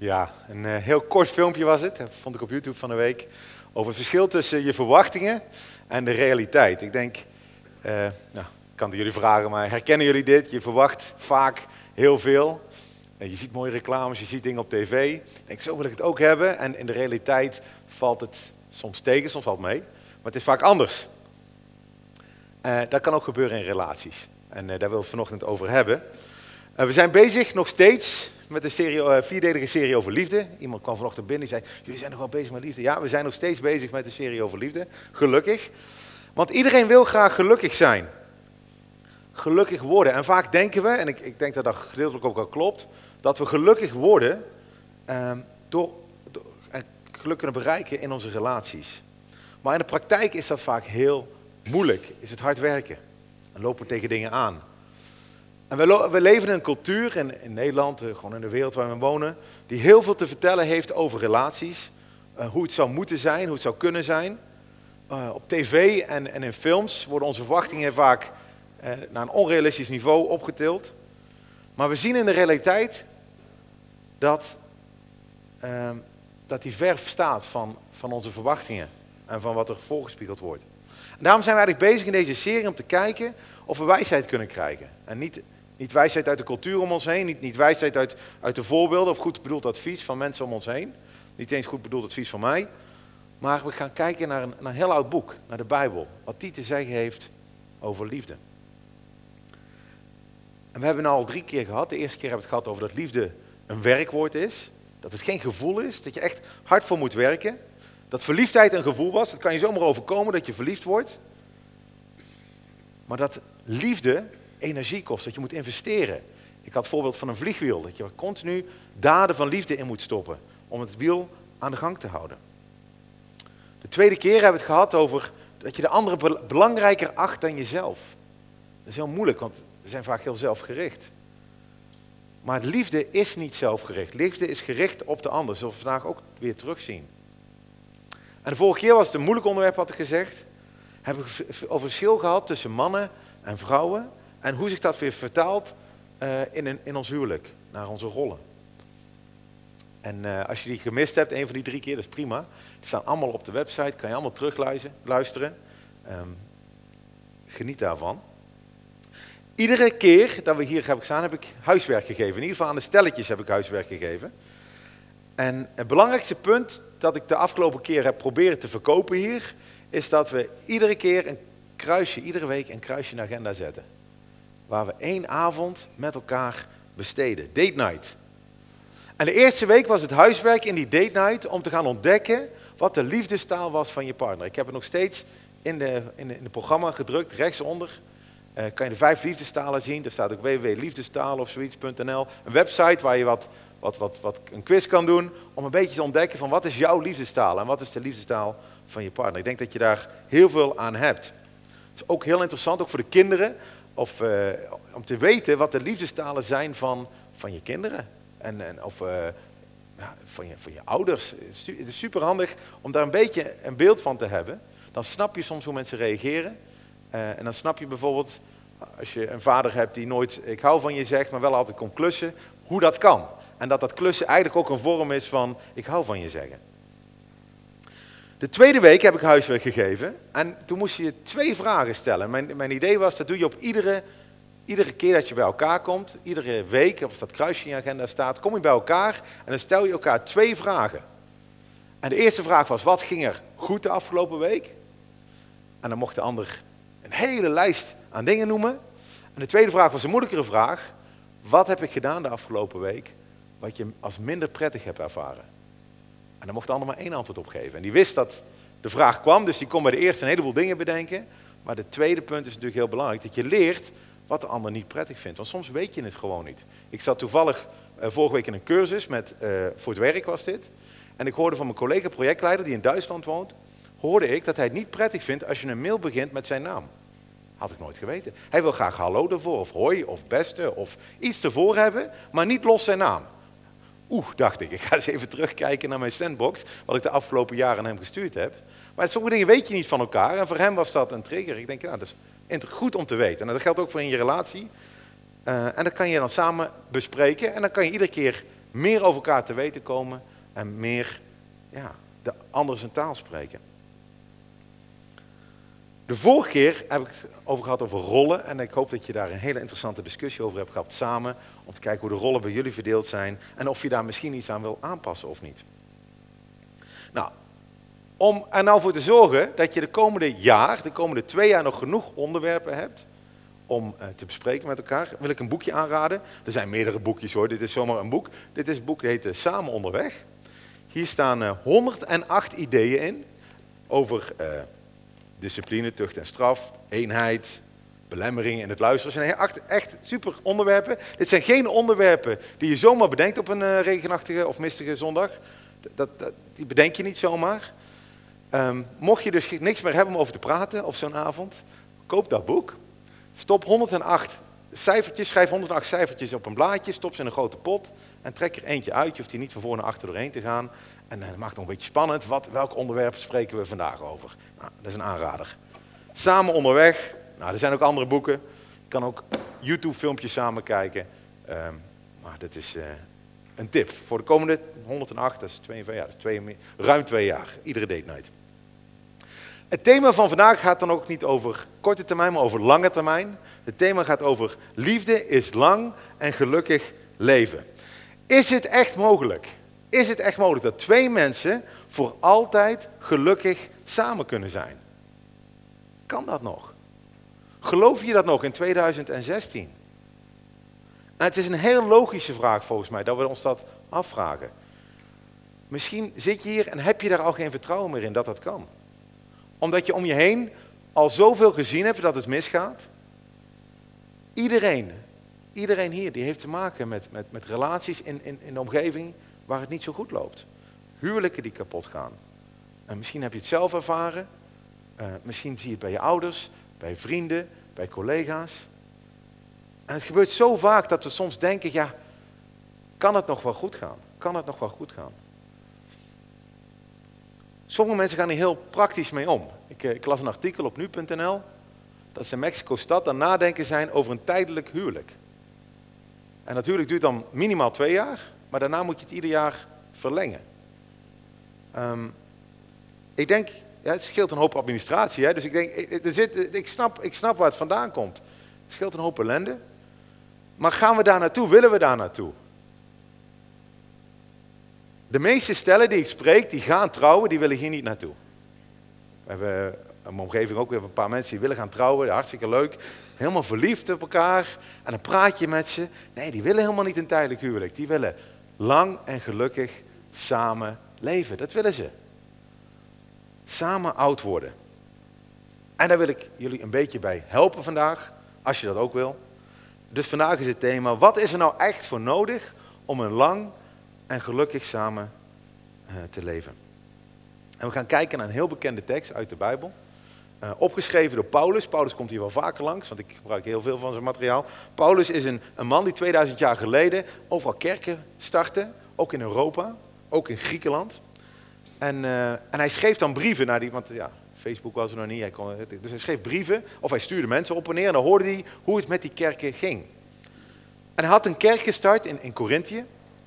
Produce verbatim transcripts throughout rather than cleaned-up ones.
Ja, een uh, heel kort filmpje was het, dat vond ik op YouTube van de week, over het verschil tussen je verwachtingen en de realiteit. Ik denk, uh, nou, ik kan het jullie vragen, maar herkennen jullie dit? Je verwacht vaak heel veel. Uh, je ziet mooie reclames, je ziet dingen op tv. Je denkt, zo wil ik het ook hebben. En in de realiteit valt het soms tegen, soms valt het mee. Maar het is vaak anders. Uh, dat kan ook gebeuren in relaties. En uh, daar wil ik het vanochtend over hebben. Uh, we zijn bezig nog steeds met een serie, uh, vierdelige serie over liefde. Iemand kwam vanochtend binnen en zei, jullie zijn nog wel bezig met liefde. Ja, we zijn nog steeds bezig met een serie over liefde. Gelukkig. Want iedereen wil graag gelukkig zijn. Gelukkig worden. En vaak denken we, en ik, ik denk dat dat gedeeltelijk ook al klopt, dat we gelukkig worden uh, door, door en geluk kunnen bereiken in onze relaties. Maar in de praktijk is dat vaak heel moeilijk. Is het hard werken. En lopen we tegen dingen aan. En we, lo- we leven in een cultuur, in, in Nederland, uh, gewoon in de wereld waar we wonen, die heel veel te vertellen heeft over relaties. Uh, hoe het zou moeten zijn, hoe het zou kunnen zijn. Uh, op tv en, en in films worden onze verwachtingen vaak uh, naar een onrealistisch niveau opgetild. Maar we zien in de realiteit dat, uh, dat die ver staat van, van onze verwachtingen en van wat er voorgespiegeld wordt. En daarom zijn we eigenlijk bezig in deze serie om te kijken of we wijsheid kunnen krijgen. En niet, niet wijsheid uit de cultuur om ons heen, niet, niet wijsheid uit, uit de voorbeelden of goed bedoeld advies van mensen om ons heen. Niet eens goed bedoeld advies van mij. Maar we gaan kijken naar een, naar een heel oud boek, naar de Bijbel. Wat die te zeggen heeft over liefde. En we hebben het al drie keer gehad. De eerste keer hebben we het gehad over dat liefde een werkwoord is. Dat het geen gevoel is, dat je echt hard voor moet werken. Dat verliefdheid een gevoel was, dat kan je zomaar overkomen dat je verliefd wordt. Maar dat liefde energie kost, dat je moet investeren. Ik had het voorbeeld van een vliegwiel, dat je continu daden van liefde in moet stoppen om het wiel aan de gang te houden. De tweede keer hebben we het gehad over dat je de andere belangrijker acht dan jezelf. Dat is heel moeilijk, want we zijn vaak heel zelfgericht. Maar liefde is niet zelfgericht. Liefde is gericht op de ander, zoals we vandaag ook weer terugzien. En de vorige keer was het een moeilijk onderwerp, had ik gezegd. Hebben we over verschil gehad tussen mannen en vrouwen. En hoe zich dat weer vertaalt uh, in, een, in ons huwelijk, naar onze rollen. En uh, als je die gemist hebt, een van die drie keer, dat is prima. Die staan allemaal op de website, kan je allemaal terugluisteren. Um, geniet daarvan. Iedere keer dat we hier hebben gestaan, heb ik huiswerk gegeven. In ieder geval aan de stelletjes heb ik huiswerk gegeven. En het belangrijkste punt dat ik de afgelopen keer heb proberen te verkopen hier, is dat we iedere keer een kruisje, iedere week een kruisje in de agenda zetten. Waar we één avond met elkaar besteden. Date night. En de eerste week was het huiswerk in die date night om te gaan ontdekken wat de liefdestaal was van je partner. Ik heb het nog steeds in de, in de, in de programma gedrukt, rechtsonder. Uh, kan je de vijf liefdestalen zien. Er staat ook w w w punt liefdestalen of zoiets punt n l. Een website waar je wat, wat, wat, wat een quiz kan doen om een beetje te ontdekken van wat is jouw liefdestaal en wat is de liefdestaal van je partner. Ik denk dat je daar heel veel aan hebt. Het is ook heel interessant, ook voor de kinderen, of, uh, om te weten wat de liefdestalen zijn van, van je kinderen. En, en, of uh, ja, van, je, van je ouders. Het is super handig om daar een beetje een beeld van te hebben. Dan snap je soms hoe mensen reageren. Uh, en dan snap je bijvoorbeeld, als je een vader hebt die nooit ik hou van je zegt, maar wel altijd komt klussen, hoe dat kan. En dat dat klussen eigenlijk ook een vorm is van ik hou van je zeggen. De tweede week heb ik huiswerk gegeven en toen moest je twee vragen stellen. Mijn, mijn idee was, dat doe je op iedere, iedere keer dat je bij elkaar komt, iedere week, of dat kruisje in je agenda staat, kom je bij elkaar en dan stel je elkaar twee vragen. En de eerste vraag was, wat ging er goed de afgelopen week? En dan mocht de ander een hele lijst aan dingen noemen. En de tweede vraag was een moeilijkere vraag. Wat heb ik gedaan de afgelopen week wat je als minder prettig hebt ervaren? En dan mocht de ander maar één antwoord op geven. En die wist dat de vraag kwam, dus die kon bij de eerste een heleboel dingen bedenken. Maar de tweede punt is natuurlijk heel belangrijk, dat je leert wat de ander niet prettig vindt. Want soms weet je het gewoon niet. Ik zat toevallig uh, vorige week in een cursus, met, uh, voor het werk was dit. En ik hoorde van mijn collega projectleider die in Duitsland woont, hoorde ik dat hij het niet prettig vindt als je een mail begint met zijn naam. Had ik nooit geweten. Hij wil graag hallo ervoor, of hoi, of beste, of iets ervoor hebben, maar niet los zijn naam. Oeh, dacht ik, ik ga eens even terugkijken naar mijn sandbox, wat ik de afgelopen jaren aan hem gestuurd heb. Maar sommige dingen weet je niet van elkaar, en voor hem was dat een trigger. Ik denk, nou, dat is goed om te weten. En dat geldt ook voor in je relatie. Uh, en dat kan je dan samen bespreken, en dan kan je iedere keer meer over elkaar te weten komen en meer ja, de ander zijn taal spreken. De vorige keer heb ik het over gehad over rollen en ik hoop dat je daar een hele interessante discussie over hebt gehad samen, om te kijken hoe de rollen bij jullie verdeeld zijn en of je daar misschien iets aan wil aanpassen of niet. Nou, om er nou voor te zorgen dat je de komende jaar, de komende twee jaar nog genoeg onderwerpen hebt om uh, te bespreken met elkaar, wil ik een boekje aanraden. Er zijn meerdere boekjes hoor, dit is zomaar een boek. Dit is een boek, dat heet uh, Samen onderweg. Hier staan uh, honderdacht ideeën in over uh, discipline, tucht en straf, eenheid, belemmeringen in het luisteren. Het zijn echt, echt super onderwerpen. Dit zijn geen onderwerpen die je zomaar bedenkt op een uh, regenachtige of mistige zondag. Dat, dat, die bedenk je niet zomaar. Um, mocht je dus niks meer hebben om over te praten op zo'n avond, koop dat boek. Stop honderdacht cijfertjes, schrijf honderdacht cijfertjes op een blaadje, stop ze in een grote pot en trek er eentje uit. Je hoeft hier niet van voor naar achter doorheen te gaan. En uh, dat maakt het nog een beetje spannend. Wat, welk onderwerp spreken we vandaag over? Nou, dat is een aanrader. Samen onderweg. Nou, er zijn ook andere boeken. Je kan ook YouTube-filmpjes samen kijken. Um, maar dat is uh, een tip voor de komende honderdacht, dat is, twee, ja, dat is twee, ruim twee jaar. Iedere date night. Het thema van vandaag gaat dan ook niet over korte termijn, maar over lange termijn. Het thema gaat over liefde is lang en gelukkig leven. Is het echt mogelijk? Is het echt mogelijk dat twee mensen voor altijd gelukkig samen kunnen zijn? Kan dat nog? Geloof je dat nog in tweeduizend zestien? En het is een heel logische vraag volgens mij, dat we ons dat afvragen. Misschien zit je hier en heb je daar al geen vertrouwen meer in dat dat kan. Omdat je om je heen al zoveel gezien hebt dat het misgaat. Iedereen, iedereen hier die heeft te maken met, met, met relaties in, in, in de omgeving waar het niet zo goed loopt. Huwelijken die kapot gaan. En misschien heb je het zelf ervaren. Uh, misschien zie je het bij je ouders, bij vrienden, bij collega's. En het gebeurt zo vaak dat we soms denken, ja, kan het nog wel goed gaan? Kan het nog wel goed gaan? Sommige mensen gaan hier heel praktisch mee om. Ik, ik las een artikel op nu punt n l dat ze in Mexico-stad aan nadenken zijn over een tijdelijk huwelijk. En dat huwelijk duurt dan minimaal twee jaar, maar daarna moet je het ieder jaar verlengen. Um, ik denk, ja, het scheelt een hoop administratie, hè, dus ik denk, er zit, ik, snap, ik snap waar het vandaan komt. Het scheelt een hoop ellende. Maar gaan we daar naartoe? Willen we daar naartoe? De meeste stellen die ik spreek, die gaan trouwen, die willen hier niet naartoe. We hebben in mijn omgeving ook weer een paar mensen die willen gaan trouwen, hartstikke leuk. Helemaal verliefd op elkaar en dan praat je met ze. Nee, die willen helemaal niet een tijdelijk huwelijk. Die willen lang en gelukkig samen leven. Dat willen ze. Samen oud worden. En daar wil ik jullie een beetje bij helpen vandaag, als je dat ook wil. Dus vandaag is het thema, wat is er nou echt voor nodig om een lang en gelukkig samen uh, te leven? En we gaan kijken naar een heel bekende tekst uit de Bijbel. Uh, opgeschreven door Paulus. Paulus komt hier wel vaker langs, want ik gebruik heel veel van zijn materiaal. Paulus is een, een man die tweeduizend jaar geleden overal kerken startte, ook in Europa, ook in Griekenland. En, uh, en hij schreef dan brieven naar die, want ja, Facebook was er nog niet, hij kon, dus hij schreef brieven, of hij stuurde mensen op en neer en dan hoorde hij hoe het met die kerken ging. En hij had een kerk gestart in, in Korinthië.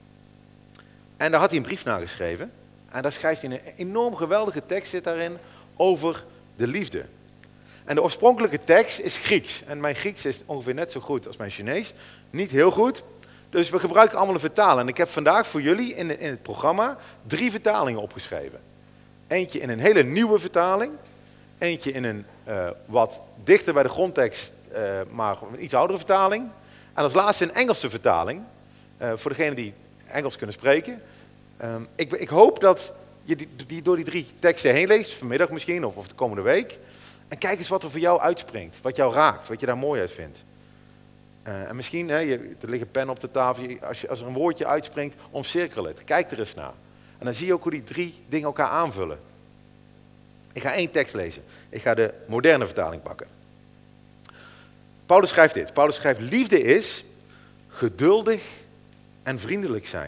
En daar had hij een brief naar geschreven. En daar schrijft hij een enorm geweldige tekst zit daarin over de liefde. En de oorspronkelijke tekst is Grieks. En mijn Grieks is ongeveer net zo goed als mijn Chinees. Niet heel goed. Dus we gebruiken allemaal een vertaler. En ik heb vandaag voor jullie in, in het programma drie vertalingen opgeschreven. Eentje in een hele nieuwe vertaling. Eentje in een uh, wat dichter bij de grondtekst, uh, maar een iets oudere vertaling. En als laatste een Engelse vertaling. Uh, voor degenen die Engels kunnen spreken. Um, ik, ik hoop dat je die, die door die drie teksten heen leest, vanmiddag misschien of, of de komende week. En kijk eens wat er voor jou uitspringt, wat jou raakt, wat je daar mooi uit vindt. Uh, en misschien, hè, je, er liggen pennen op de tafel, als, je, als er een woordje uitspringt, omcirkel het. Kijk er eens naar. En dan zie je ook hoe die drie dingen elkaar aanvullen. Ik ga één tekst lezen. Ik ga de moderne vertaling pakken. Paulus schrijft dit. Paulus schrijft, liefde is geduldig en vriendelijk zijn.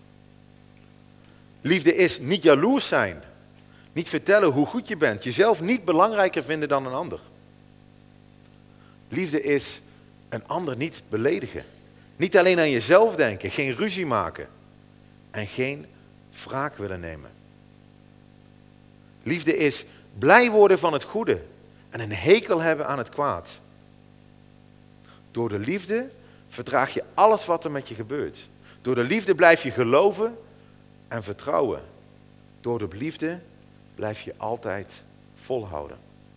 Liefde is niet jaloers zijn. Niet vertellen hoe goed je bent. Jezelf niet belangrijker vinden dan een ander. Liefde is een ander niet beledigen. Niet alleen aan jezelf denken. Geen ruzie maken. en geen wraak willen nemen. Liefde is blij worden van het goede en een hekel hebben aan het kwaad. Door de liefde verdraag je alles wat er met je gebeurt. Door de liefde blijf je geloven en vertrouwen. Door de liefde blijf je altijd volhouden.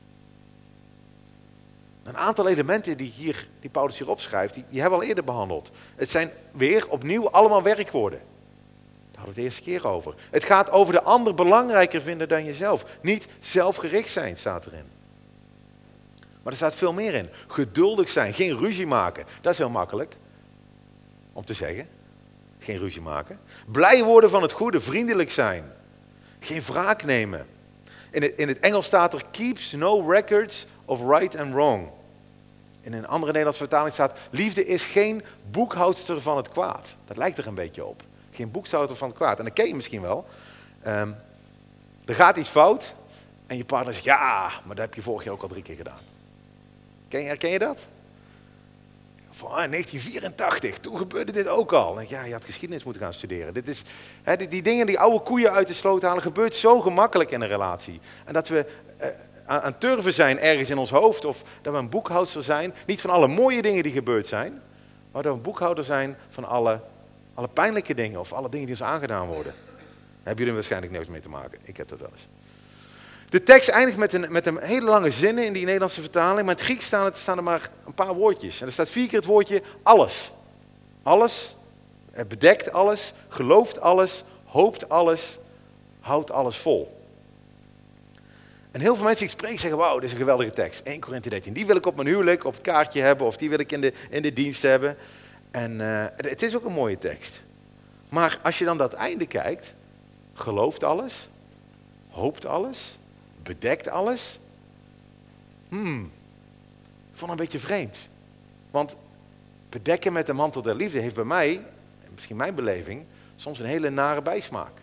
Een aantal elementen die, hier, die Paulus hier opschrijft, die, die hebben we al eerder behandeld. Het zijn weer opnieuw allemaal werkwoorden. Daar hadden we het de eerste keer over. Het gaat over de ander belangrijker vinden dan jezelf. Niet zelfgericht zijn, staat erin. Maar er staat veel meer in. Geduldig zijn, geen ruzie maken. Dat is heel makkelijk om te zeggen. Geen ruzie maken. Blij worden van het goede, vriendelijk zijn. Geen wraak nemen. In het, in het Engels staat er keeps no records of right and wrong. In een andere Nederlandse vertaling staat, liefde is geen boekhoudster van het kwaad. Dat lijkt er een beetje op. Geen boekhoudster van het kwaad. En dat ken je misschien wel. Um, er gaat iets fout en je partner zegt, ja, maar dat heb je vorig jaar ook al drie keer gedaan. Ken je, herken je dat? Van negentien vierentachtig, toen gebeurde dit ook al. En ja, je had geschiedenis moeten gaan studeren. Dit is, hè, die, die dingen, die oude koeien uit de sloot halen, gebeurt zo gemakkelijk in een relatie. En dat we uh, aan, aan turven zijn ergens in ons hoofd, of dat we een boekhouder zijn, niet van alle mooie dingen die gebeurd zijn, maar dat we een boekhouder zijn van alle, alle pijnlijke dingen, of alle dingen die ons aangedaan worden. Daar hebben jullie waarschijnlijk nooit mee te maken. Ik heb dat wel eens. De tekst eindigt met een, met een hele lange zinnen in die Nederlandse vertaling, maar in het Grieks staan, het, staan er maar een paar woordjes. En er staat vier keer het woordje alles. Alles, het bedekt alles, gelooft alles, hoopt alles, houdt alles vol. En heel veel mensen die ik spreek zeggen, wauw, dit is een geweldige tekst. Eerste Korinthe dertien, die wil ik op mijn huwelijk, op het kaartje hebben, of die wil ik in de, in de dienst hebben. En uh, het is ook een mooie tekst. Maar als je dan dat einde kijkt, gelooft alles, hoopt alles, bedekt alles. Hmm, ik vond het een beetje vreemd. Want bedekken met de mantel der liefde heeft bij mij, misschien mijn beleving, soms een hele nare bijsmaak.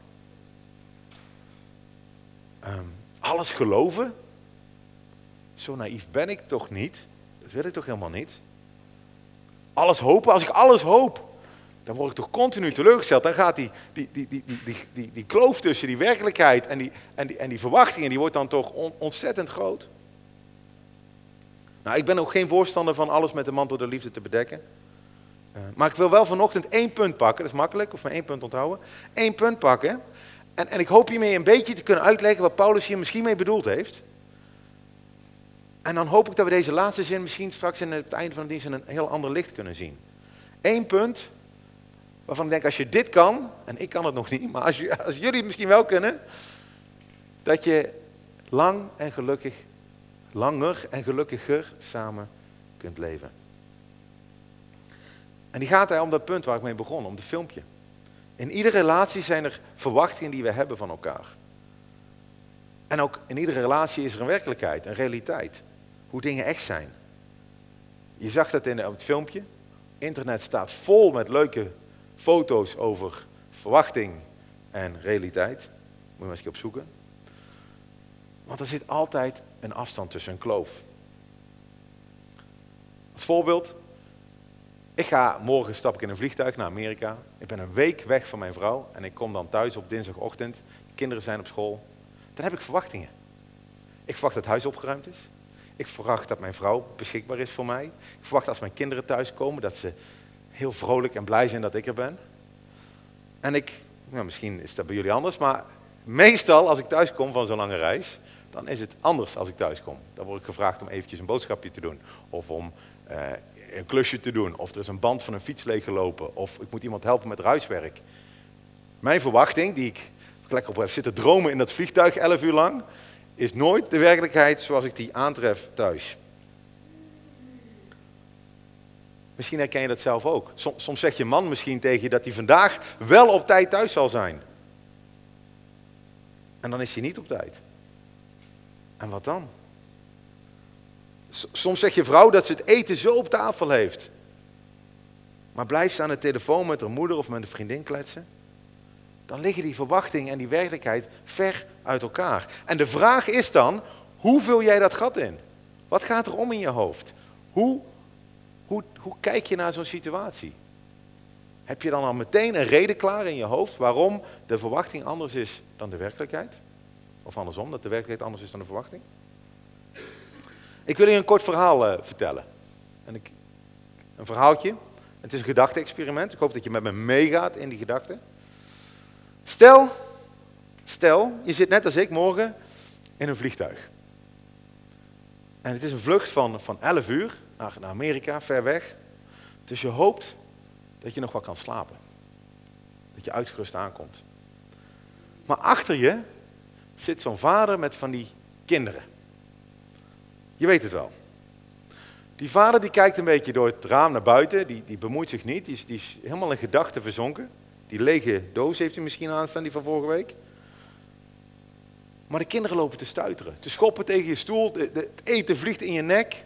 Um, alles geloven? Zo naïef ben ik toch niet? Dat wil ik toch helemaal niet? Alles hopen? Als ik alles hoop, dan word ik toch continu teleurgesteld. Dan gaat die, die, die, die, die, die, die, die kloof tussen die werkelijkheid en die, en, die, en die verwachtingen, die wordt dan toch on, ontzettend groot. Nou, ik ben ook geen voorstander van alles met de mantel der liefde te bedekken. Uh, maar ik wil wel vanochtend één punt pakken, dat is makkelijk, of maar één punt onthouden. Eén punt pakken. En, en ik hoop hiermee een beetje te kunnen uitleggen wat Paulus hier misschien mee bedoeld heeft. En dan hoop ik dat we deze laatste zin misschien straks in het einde van de dienst in een heel ander licht kunnen zien. Eén punt waarvan ik denk, als je dit kan, en ik kan het nog niet, maar als, je, als jullie het misschien wel kunnen, dat je lang en gelukkig, langer en gelukkiger samen kunt leven. En die gaat er om dat punt waar ik mee begon, om het filmpje. In iedere relatie zijn er verwachtingen die we hebben van elkaar. En ook in iedere relatie is er een werkelijkheid, een realiteit. Hoe dingen echt zijn. Je zag dat in het filmpje. Internet staat vol met leuke foto's over verwachting en realiteit. Moet je maar eens op zoeken. Want er zit altijd een afstand tussen, een kloof. Als voorbeeld. Ik ga, morgen stap ik in een vliegtuig naar Amerika. Ik ben een week weg van mijn vrouw en ik kom dan thuis op dinsdagochtend. De kinderen zijn op school. Dan heb ik verwachtingen. Ik verwacht dat het huis opgeruimd is. Ik verwacht dat mijn vrouw beschikbaar is voor mij. Ik verwacht als mijn kinderen thuiskomen dat ze heel vrolijk en blij zijn dat ik er ben. En ik, nou misschien is dat bij jullie anders, maar meestal als ik thuis kom van zo'n lange reis, dan is het anders als ik thuis kom. Dan word ik gevraagd om eventjes een boodschapje te doen. Of om uh, een klusje te doen. Of er is een band van een fiets leeggelopen. Of ik moet iemand helpen met huiswerk. Mijn verwachting, die ik lekker op heb zitten dromen in dat vliegtuig elf uur lang, is nooit de werkelijkheid zoals ik die aantref thuis. Misschien herken je dat zelf ook. Soms, soms zegt je man misschien tegen je dat hij vandaag wel op tijd thuis zal zijn. En dan is hij niet op tijd. En wat dan? Soms zegt je vrouw dat ze het eten zo op tafel heeft. Maar blijft ze aan de telefoon met haar moeder of met een vriendin kletsen. Dan liggen die verwachtingen en die werkelijkheid ver uit elkaar. En de vraag is dan, hoe vul jij dat gat in? Wat gaat er om in je hoofd? Hoe, hoe, hoe kijk je naar zo'n situatie? Heb je dan al meteen een reden klaar in je hoofd waarom de verwachting anders is dan de werkelijkheid? Of andersom, dat de werkelijkheid anders is dan de verwachting? Ik wil je een kort verhaal uh, vertellen. En ik, een verhaaltje. Het is een gedachte-experiment. Ik hoop dat je met me meegaat in die gedachten. Stel, stel, je zit net als ik morgen in een vliegtuig. En het is een vlucht van, van elf uur naar, naar Amerika, ver weg. Dus je hoopt dat je nog wat kan slapen. Dat je uitgerust aankomt. Maar achter je zit zo'n vader met van die kinderen. Je weet het wel. Die vader die kijkt een beetje door het raam naar buiten. Die, die bemoeit zich niet. Die is, die is helemaal in gedachten verzonken. Die lege doos heeft hij misschien aanstaan, die van vorige week. Maar de kinderen lopen te stuiteren. Te schoppen tegen je stoel. De, de, het eten vliegt in je nek.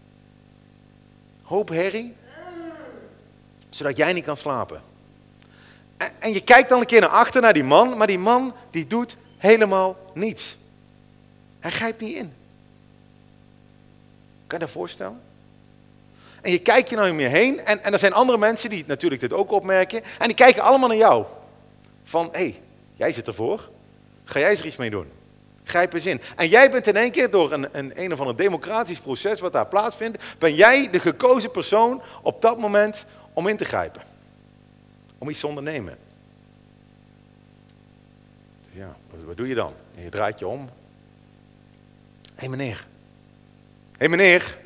Hoop herrie. Zodat jij niet kan slapen. En, en je kijkt dan een keer naar achter, naar die man. Maar die man die doet helemaal niets. Hij grijpt niet in. Kan je dat voorstellen? En je kijkt je nou om je heen. En, en er zijn andere mensen die natuurlijk dit ook opmerken. En die kijken allemaal naar jou. Van, hé, hey, jij zit ervoor. Ga jij eens er iets mee doen? Grijp eens in. En jij bent in één keer door een, een, een of ander democratisch proces wat daar plaatsvindt. Ben jij de gekozen persoon op dat moment om in te grijpen. Om iets te ondernemen. Dus ja, wat, wat doe je dan? En je draait je om. Hé hey, meneer. Hé hey, meneer.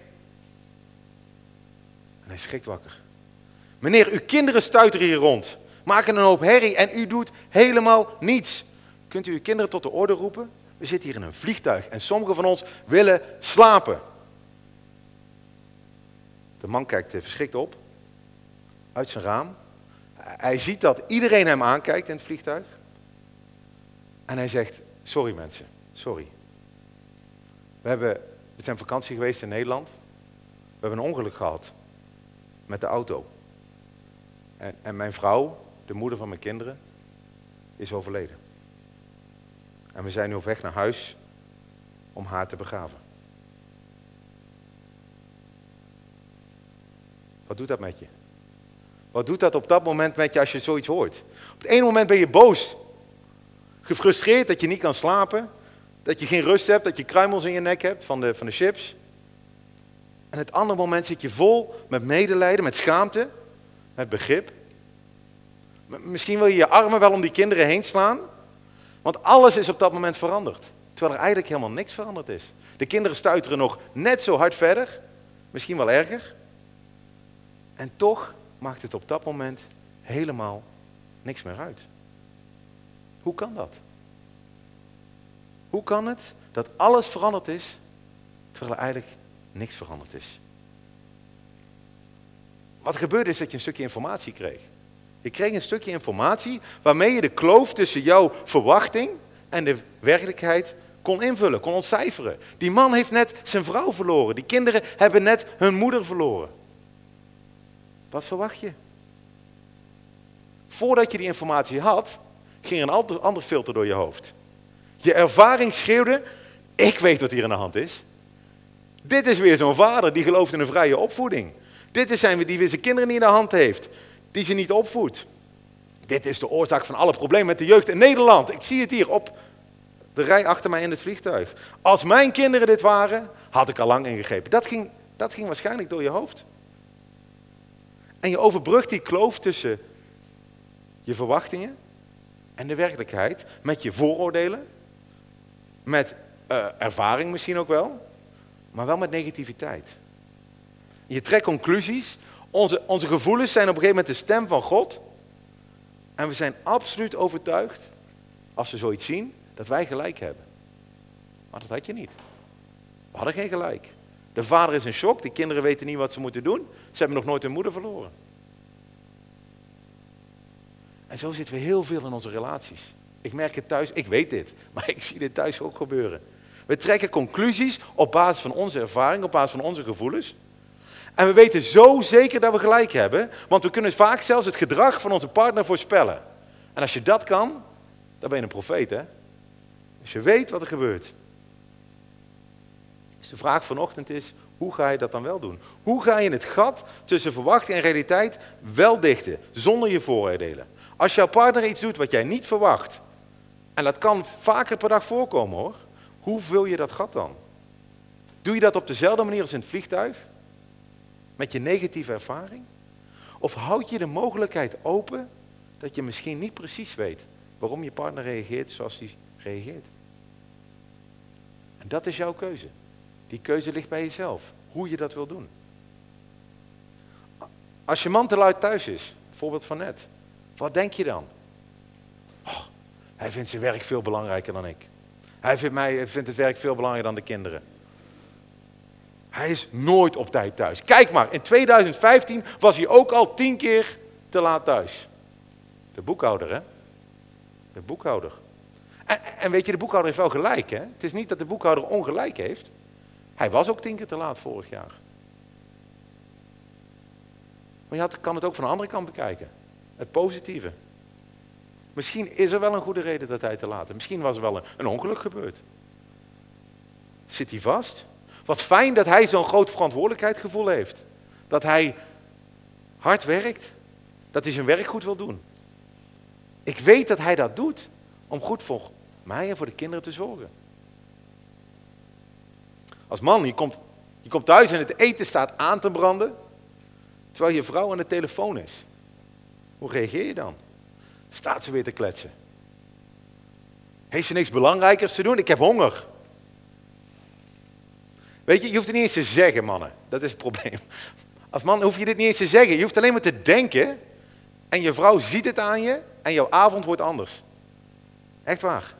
En hij schrikt wakker. Meneer, uw kinderen stuiteren hier rond. Maken een hoop herrie en u doet helemaal niets. Kunt u uw kinderen tot de orde roepen? We zitten hier in een vliegtuig en sommigen van ons willen slapen. De man kijkt verschrikt op. Uit zijn raam. Hij ziet dat iedereen hem aankijkt in het vliegtuig. En hij zegt, sorry mensen, sorry. We, hebben, we zijn op vakantie geweest in Nederland. We hebben een ongeluk gehad met de auto. En, en mijn vrouw, de moeder van mijn kinderen, is overleden. En we zijn nu op weg naar huis om haar te begraven. Wat doet dat met je? Wat doet dat op dat moment met je als je zoiets hoort? Op het ene moment ben je boos. Gefrustreerd dat je niet kan slapen. Dat je geen rust hebt, dat je kruimels in je nek hebt van de, van de chips. En het andere moment zit je vol met medelijden, met schaamte, met begrip. Misschien wil je je armen wel om die kinderen heen slaan. Want alles is op dat moment veranderd. Terwijl er eigenlijk helemaal niks veranderd is. De kinderen stuiteren nog net zo hard verder. Misschien wel erger. En toch maakt het op dat moment helemaal niks meer uit. Hoe kan dat? Hoe kan het dat alles veranderd is, terwijl er eigenlijk niks veranderd is? Wat er gebeurde is dat je een stukje informatie kreeg. Je kreeg een stukje informatie waarmee je de kloof tussen jouw verwachting en de werkelijkheid kon invullen, kon ontcijferen. Die man heeft net zijn vrouw verloren. Die kinderen hebben net hun moeder verloren. Wat verwacht je? Voordat je die informatie had, ging er een ander, ander filter door je hoofd. Je ervaring schreeuwde, ik weet wat hier aan de hand is. Dit is weer zo'n vader die gelooft in een vrije opvoeding. Dit is zijn die weer zijn kinderen niet in de hand heeft. Die ze niet opvoedt. Dit is de oorzaak van alle problemen met de jeugd in Nederland. Ik zie het hier op de rij achter mij in het vliegtuig. Als mijn kinderen dit waren, had ik al lang ingegrepen. Dat ging, dat ging waarschijnlijk door je hoofd. En je overbrugt die kloof tussen je verwachtingen en de werkelijkheid. Met je vooroordelen. Met uh, ervaring misschien ook wel. Maar wel met negativiteit. Je trekt conclusies. Onze, onze gevoelens zijn op een gegeven moment de stem van God. En we zijn absoluut overtuigd, als we zoiets zien, dat wij gelijk hebben. Maar dat had je niet. We hadden geen gelijk. De vader is in shock, de kinderen weten niet wat ze moeten doen. Ze hebben nog nooit hun moeder verloren. En zo zitten we heel veel in onze relaties. Ik merk het thuis, ik weet dit, maar ik zie dit thuis ook gebeuren. We trekken conclusies op basis van onze ervaring, op basis van onze gevoelens. En we weten zo zeker dat we gelijk hebben, want we kunnen vaak zelfs het gedrag van onze partner voorspellen. En als je dat kan, dan ben je een profeet, hè? Als je weet wat er gebeurt. Dus de vraag vanochtend is, Hoe ga je dat dan wel doen? Hoe ga je het gat tussen verwachting en realiteit wel dichten, zonder je vooroordelen? Als jouw partner iets doet wat jij niet verwacht, en dat kan vaker per dag voorkomen hoor, hoe vul je dat gat dan? Doe je dat op dezelfde manier als in het vliegtuig? Met je negatieve ervaring? Of houd je de mogelijkheid open dat je misschien niet precies weet waarom je partner reageert zoals hij reageert? En dat is jouw keuze. Die keuze ligt bij jezelf, hoe je dat wil doen. Als je man te luid thuis is, voorbeeld van net, wat denk je dan? Oh, hij vindt zijn werk veel belangrijker dan ik. Hij vindt, mij, vindt het werk veel belangrijker dan de kinderen. Hij is nooit op tijd thuis. Kijk maar, in tweeduizend vijftien was hij ook al tien keer te laat thuis. De boekhouder, hè? De boekhouder. En, en weet je, de boekhouder heeft wel gelijk, hè? Het is niet dat de boekhouder ongelijk heeft. Hij was ook tien keer te laat vorig jaar. Maar je had, kan het ook van de andere kant bekijken. Het positieve. Misschien is er wel een goede reden dat hij te laat is. Misschien was er wel een, een ongeluk gebeurd. Zit hij vast? Wat fijn dat hij zo'n groot verantwoordelijkheidsgevoel heeft. Dat hij hard werkt. Dat hij zijn werk goed wil doen. Ik weet dat hij dat doet om goed voor mij en voor de kinderen te zorgen. Als man, je komt, je komt thuis en het eten staat aan te branden, terwijl je vrouw aan de telefoon is. Hoe reageer je dan? Staat ze weer te kletsen? Heeft ze niks belangrijkers te doen? Ik heb honger. Weet je, je hoeft het niet eens te zeggen, mannen. Dat is het probleem. Als man hoef je dit niet eens te zeggen. Je hoeft alleen maar te denken en je vrouw ziet het aan je en jouw avond wordt anders. Echt waar.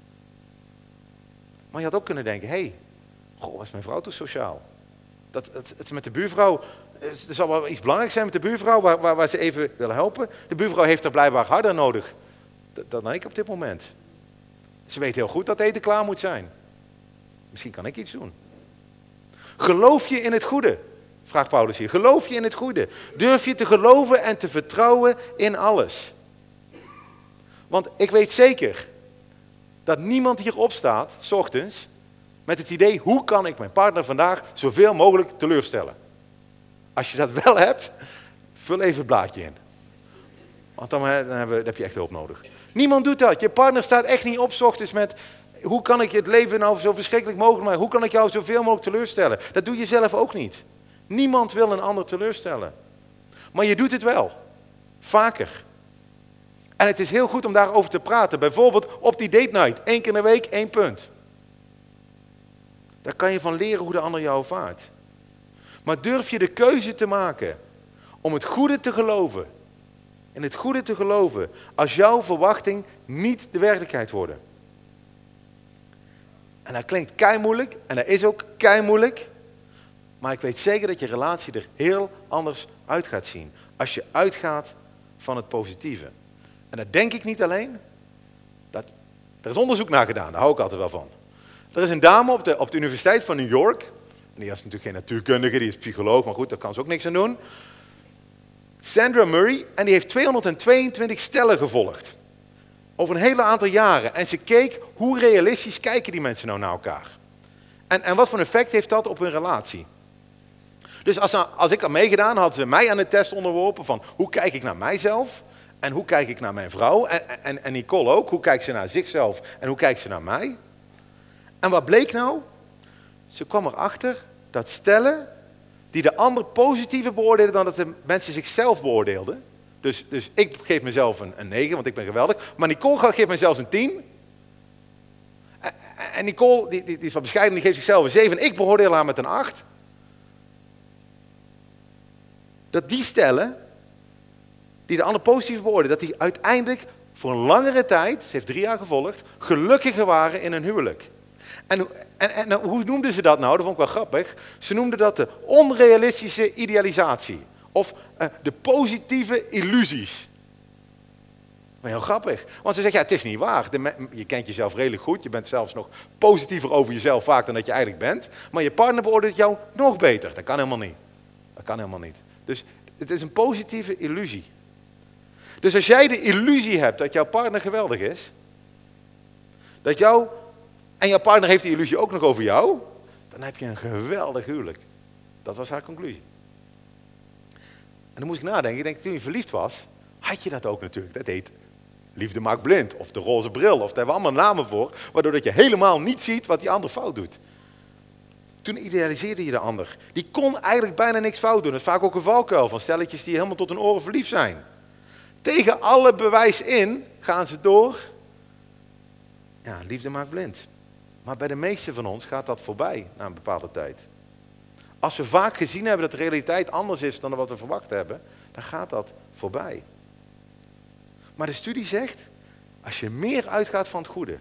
Maar je had ook kunnen denken, hé, hey, goh, wat is mijn vrouw toch sociaal? Dat, het, het met de buurvrouw, er zal wel iets belangrijks zijn met de buurvrouw, waar, waar, waar ze even willen helpen. De buurvrouw heeft er blijkbaar harder nodig dan ik op dit moment. Ze weet heel goed dat eten klaar moet zijn. Misschien kan ik iets doen. Geloof je in het goede? Vraagt Paulus hier. Geloof je in het goede? Durf je te geloven en te vertrouwen in alles? Want ik weet zeker dat niemand hier opstaat, 's ochtends, met het idee, hoe kan ik mijn partner vandaag zoveel mogelijk teleurstellen? Als je dat wel hebt, vul even het blaadje in. Want dan, dan, hebben, dan heb je echt hulp nodig. Niemand doet dat. Je partner staat echt niet op 's ochtends met, hoe kan ik het leven nou zo verschrikkelijk mogelijk maken? Hoe kan ik jou zoveel mogelijk teleurstellen? Dat doe je zelf ook niet. Niemand wil een ander teleurstellen. Maar je doet het wel. Vaker. En het is heel goed om daarover te praten. Bijvoorbeeld op die date night. Eén keer in de week, één punt. Daar kan je van leren hoe de ander jou ervaart. Maar durf je de keuze te maken om het goede te geloven. In het goede te geloven. Als jouw verwachting niet de werkelijkheid worden. En dat klinkt keimoeilijk. En dat is ook keimoeilijk. Maar ik weet zeker dat je relatie er heel anders uit gaat zien. Als je uitgaat van het positieve. En dat denk ik niet alleen. Dat, er is onderzoek naar gedaan, daar hou ik altijd wel van. Er is een dame op de, op de Universiteit van New York. En die is natuurlijk geen natuurkundige, die is psycholoog, maar goed, daar kan ze ook niks aan doen. Sandra Murray, en die heeft tweehonderdtweeëntwintig stellen gevolgd. Over een hele aantal jaren. En ze keek, hoe realistisch kijken die mensen nou naar elkaar? En, en wat voor effect heeft dat op hun relatie? Dus als, als ik had meegedaan, hadden ze mij aan de test onderworpen van, hoe kijk ik naar mijzelf? En hoe kijk ik naar mijn vrouw? En, en, en Nicole ook, hoe kijkt ze naar zichzelf? En hoe kijkt ze naar mij? En wat bleek nou? Ze kwam erachter dat stellen die de ander positiever beoordeelden dan dat de mensen zichzelf beoordeelden. Dus, dus ik geef mezelf een, een negen, want ik ben geweldig. Maar Nicole geeft mij zelfs een tien. En, en Nicole, die, die, die is wat bescheiden, die geeft zichzelf een zeven. Ik beoordeel haar met een acht. Dat die stellen, die de ander positief beoordelen, dat die uiteindelijk voor een langere tijd, ze heeft drie jaar gevolgd, gelukkiger waren in hun huwelijk. En, en, en hoe noemden ze dat nou? Dat vond ik wel grappig. Ze noemden dat de onrealistische idealisatie. Of uh, de positieve illusies. Maar heel grappig. Want ze zeggen, ja, het is niet waar. De, je kent jezelf redelijk goed. Je bent zelfs nog positiever over jezelf vaak dan dat je eigenlijk bent. Maar je partner beoordeelt jou nog beter. Dat kan helemaal niet. Dat kan helemaal niet. Dus het is een positieve illusie. Dus als jij de illusie hebt dat jouw partner geweldig is. Dat jou, en jouw partner heeft die illusie ook nog over jou. Dan heb je een geweldig huwelijk. Dat was haar conclusie. En dan moest ik nadenken, ik denk, toen je verliefd was, had je dat ook natuurlijk. Dat heet liefde maakt blind, of de roze bril, of daar hebben we allemaal namen voor, waardoor dat je helemaal niet ziet wat die ander fout doet. Toen idealiseerde je de ander. Die kon eigenlijk bijna niks fout doen. Dat is vaak ook een valkuil van stelletjes die helemaal tot hun oren verliefd zijn. Tegen alle bewijs in gaan ze door. Ja, liefde maakt blind. Maar bij de meeste van ons gaat dat voorbij na een bepaalde tijd. Als we vaak gezien hebben dat de realiteit anders is dan wat we verwacht hebben, dan gaat dat voorbij. Maar de studie zegt, als je meer uitgaat van het goede,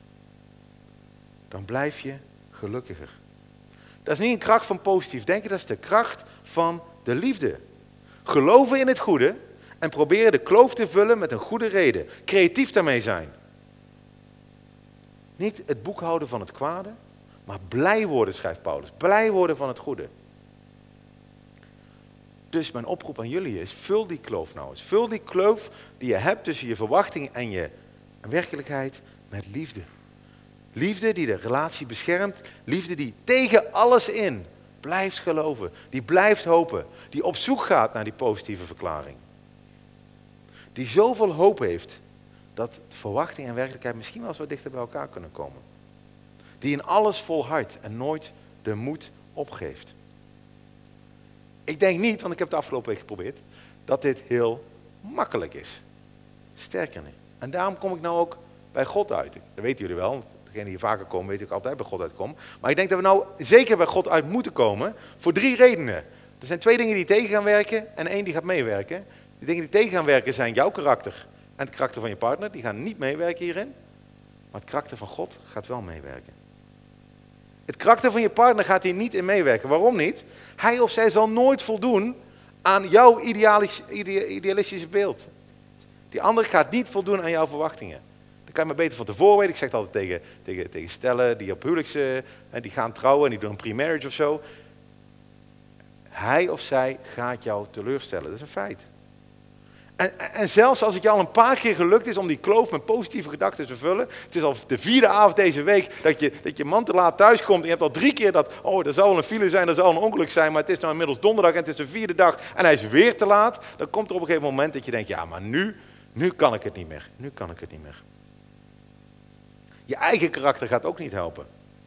dan blijf je gelukkiger. Dat is niet een kracht van positief denken, dat is de kracht van de liefde. Geloven in het goede en proberen de kloof te vullen met een goede reden. Creatief daarmee zijn. Niet het boekhouden van het kwade, maar blij worden, schrijft Paulus. Blij worden van het goede. Dus mijn oproep aan jullie is, vul die kloof nou eens. Vul die kloof die je hebt tussen je verwachting en je werkelijkheid met liefde. Liefde die de relatie beschermt. Liefde die tegen alles in blijft geloven. Die blijft hopen. Die op zoek gaat naar die positieve verklaring. Die zoveel hoop heeft dat verwachting en werkelijkheid misschien wel eens wat dichter bij elkaar kunnen komen. Die in alles volhardt en nooit de moed opgeeft. Ik denk niet, want ik heb het de afgelopen week geprobeerd, dat dit heel makkelijk is. Sterker niet. En daarom kom ik nou ook bij God uit. Dat weten jullie wel, want degenen die hier vaker komen weten ik altijd bij God uitkom. Maar ik denk dat we nou zeker bij God uit moeten komen voor drie redenen. Er zijn twee dingen die tegen gaan werken en één die gaat meewerken. Die dingen die tegen gaan werken zijn jouw karakter en het karakter van je partner. Die gaan niet meewerken hierin. Maar het karakter van God gaat wel meewerken. Het karakter van je partner gaat hier niet in meewerken. Waarom niet? Hij of zij zal nooit voldoen aan jouw idealistische beeld. Die ander gaat niet voldoen aan jouw verwachtingen. Dan kan je maar beter van tevoren weten. Ik zeg het altijd tegen, tegen, tegen stellen die op huwelijks, uh, die gaan trouwen en die doen een pre-marriage of zo. Hij of zij gaat jou teleurstellen. Dat is een feit. En, en zelfs als het je al een paar keer gelukt is om die kloof met positieve gedachten te vullen. Het is al de vierde avond deze week dat je, dat je man te laat thuis komt. En je hebt al drie keer dat, oh, er zal wel een file zijn, er zal een ongeluk zijn. Maar het is nou inmiddels donderdag en het is de vierde dag en hij is weer te laat. Dan komt er op een gegeven moment dat je denkt, ja, maar nu, nu kan ik het niet meer. Nu kan ik het niet meer. Je eigen karakter gaat ook niet helpen.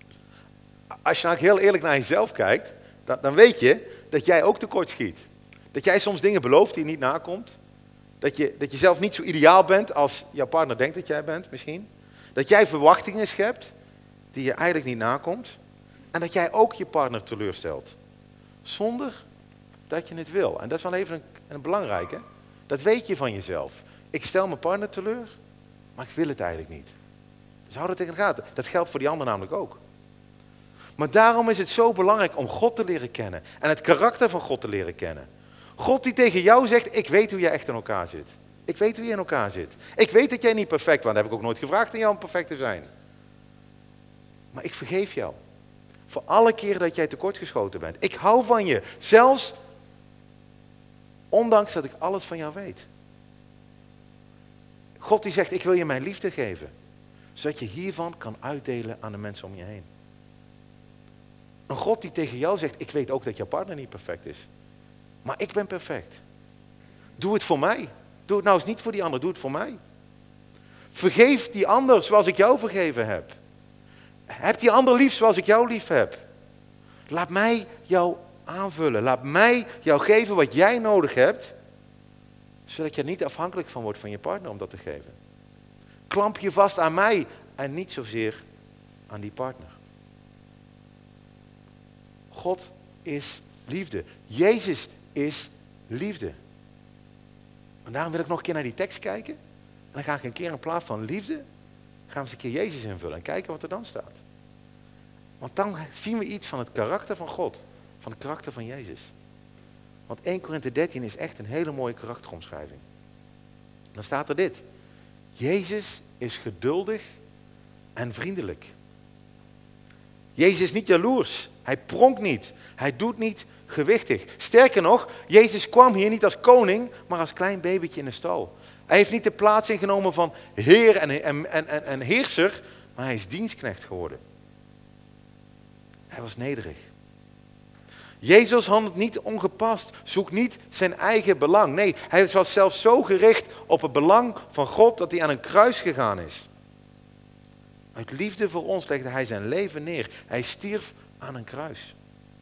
Als je nou heel eerlijk naar jezelf kijkt, dan, dan weet je dat jij ook tekort schiet. Dat jij soms dingen belooft die je niet nakomt. Dat je, dat je zelf niet zo ideaal bent als jouw partner denkt dat jij bent misschien. Dat jij verwachtingen schept die je eigenlijk niet nakomt. En dat jij ook je partner teleurstelt. Zonder dat je het wil. En dat is wel even een, een belangrijke. Dat weet je van jezelf. Ik stel mijn partner teleur, maar ik wil het eigenlijk niet. Dus hou dat tegen de gaten. Dat geldt voor die ander namelijk ook. Maar daarom is het zo belangrijk om God te leren kennen. En het karakter van God te leren kennen. God die tegen jou zegt, ik weet hoe jij echt in elkaar zit. Ik weet hoe je in elkaar zit. Ik weet dat jij niet perfect bent. Dat heb ik ook nooit gevraagd aan jou om perfect te zijn. Maar ik vergeef jou. Voor alle keren dat jij tekortgeschoten bent. Ik hou van je. Zelfs ondanks dat ik alles van jou weet. God die zegt, ik wil je mijn liefde geven. Zodat je hiervan kan uitdelen aan de mensen om je heen. Een God die tegen jou zegt, ik weet ook dat jouw partner niet perfect is. Maar ik ben perfect. Doe het voor mij. Doe het nou eens niet voor die ander, doe het voor mij. Vergeef die ander zoals ik jou vergeven heb. Heb die ander lief zoals ik jou lief heb. Laat mij jou aanvullen. Laat mij jou geven wat jij nodig hebt. Zodat je er niet afhankelijk van wordt van je partner om dat te geven. Klamp je vast aan mij en niet zozeer aan die partner. God is liefde. Jezus is liefde. En daarom wil ik nog een keer naar die tekst kijken. En dan ga ik een keer in plaats van liefde, gaan we eens een keer Jezus invullen en kijken wat er dan staat. Want dan zien we iets van het karakter van God. Van het karakter van Jezus. Want Eerste Korinthe dertien is echt een hele mooie karakteromschrijving. Dan staat er dit. Jezus is geduldig en vriendelijk. Jezus is niet jaloers. Hij pronkt niet. Hij doet niet gewichtig. Sterker nog, Jezus kwam hier niet als koning, maar als klein babytje in de stal. Hij heeft niet de plaats ingenomen van heer en, en, en, en heerser, maar hij is dienstknecht geworden. Hij was nederig. Jezus handelt niet ongepast, zoekt niet zijn eigen belang. Nee, hij was zelfs zo gericht op het belang van God dat hij aan een kruis gegaan is. Uit liefde voor ons legde hij zijn leven neer. Hij stierf aan een kruis.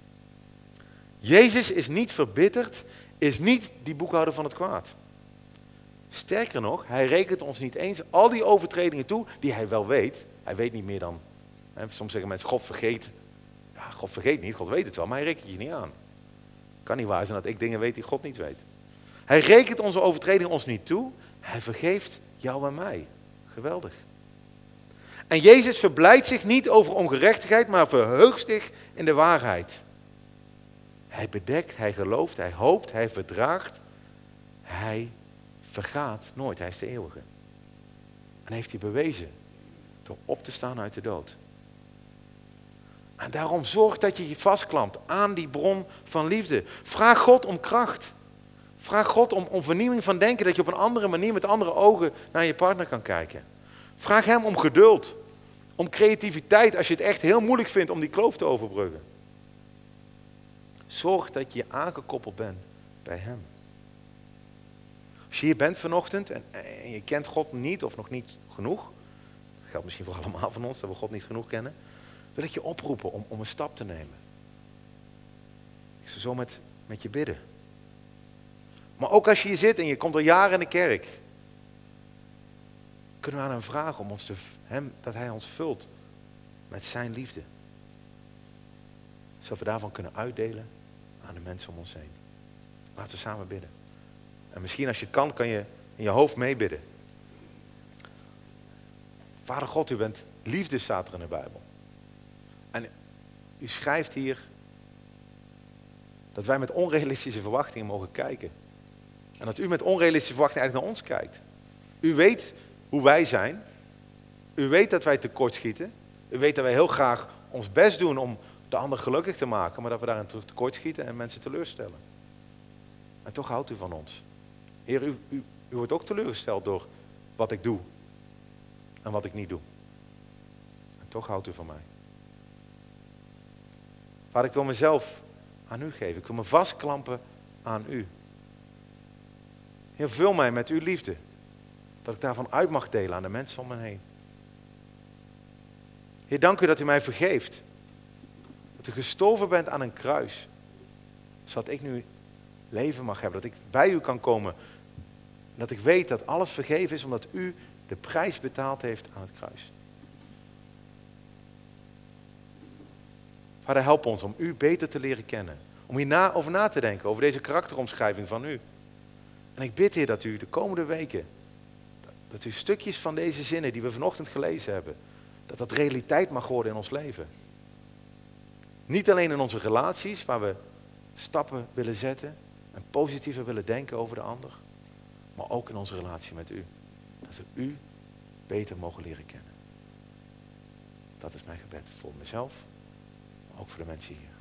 Jezus is niet verbitterd, is niet die boekhouder van het kwaad. Sterker nog, hij rekent ons niet eens al die overtredingen toe die hij wel weet. Hij weet niet meer dan, hè, soms zeggen mensen, God vergeet. Ja, God vergeet niet, God weet het wel, maar hij rekent je niet aan. Het kan niet waar zijn dat ik dingen weet die God niet weet. Hij rekent onze overtredingen ons niet toe, hij vergeeft jou en mij. Geweldig. En Jezus verblijdt zich niet over ongerechtigheid, maar verheugt zich in de waarheid. Hij bedekt, hij gelooft, hij hoopt, hij verdraagt. Hij vergaat nooit, hij is de eeuwige. En heeft hij bewezen door op te staan uit de dood. En daarom zorg dat je je vastklampt aan die bron van liefde. Vraag God om kracht. Vraag God om, om vernieuwing van denken, dat je op een andere manier met andere ogen naar je partner kan kijken. Vraag hem om geduld, om creativiteit als je het echt heel moeilijk vindt om die kloof te overbruggen. Zorg dat je aangekoppeld bent bij hem. Als je hier bent vanochtend en, en je kent God niet of nog niet genoeg, dat geldt misschien voor allemaal van ons, dat we God niet genoeg kennen, wil ik je oproepen om, om een stap te nemen. Ik zal zo met, met je bidden. Maar ook als je hier zit en je komt al jaren in de kerk, kunnen we aan hem vragen om ons te, hem, dat hij ons vult met zijn liefde. Zodat we daarvan kunnen uitdelen aan de mensen om ons heen. Laten we samen bidden. En misschien als je het kan, kan je in je hoofd meebidden. Vader God, u bent liefde, staat er in de Bijbel. En u schrijft hier dat wij met onrealistische verwachtingen mogen kijken. En dat u met onrealistische verwachtingen eigenlijk naar ons kijkt. U weet hoe wij zijn. U weet dat wij tekortschieten. U weet dat wij heel graag ons best doen om de ander gelukkig te maken, maar dat we daarin tekortschieten en mensen teleurstellen. En toch houdt u van ons. Heer, u, u, u wordt ook teleurgesteld door wat ik doe en wat ik niet doe. En toch houdt u van mij. Vader, ik wil mezelf aan u geven. Ik wil me vastklampen aan u. Heer, vul mij met uw liefde. Dat ik daarvan uit mag delen aan de mensen om me heen. Heer, dank u dat u mij vergeeft. Dat u gestorven bent aan een kruis. Zodat ik nu leven mag hebben. Dat ik bij u kan komen. En dat ik weet dat alles vergeven is omdat u de prijs betaald heeft aan het kruis. Vader, help ons om u beter te leren kennen. Om hier na, over na te denken, over deze karakteromschrijving van u. En ik bid, Heer, dat u de komende weken, dat u stukjes van deze zinnen die we vanochtend gelezen hebben, dat dat realiteit mag worden in ons leven. Niet alleen in onze relaties, waar we stappen willen zetten en positiever willen denken over de ander, maar ook in onze relatie met u. Dat we u beter mogen leren kennen. Dat is mijn gebed voor mezelf, maar ook voor de mensen hier.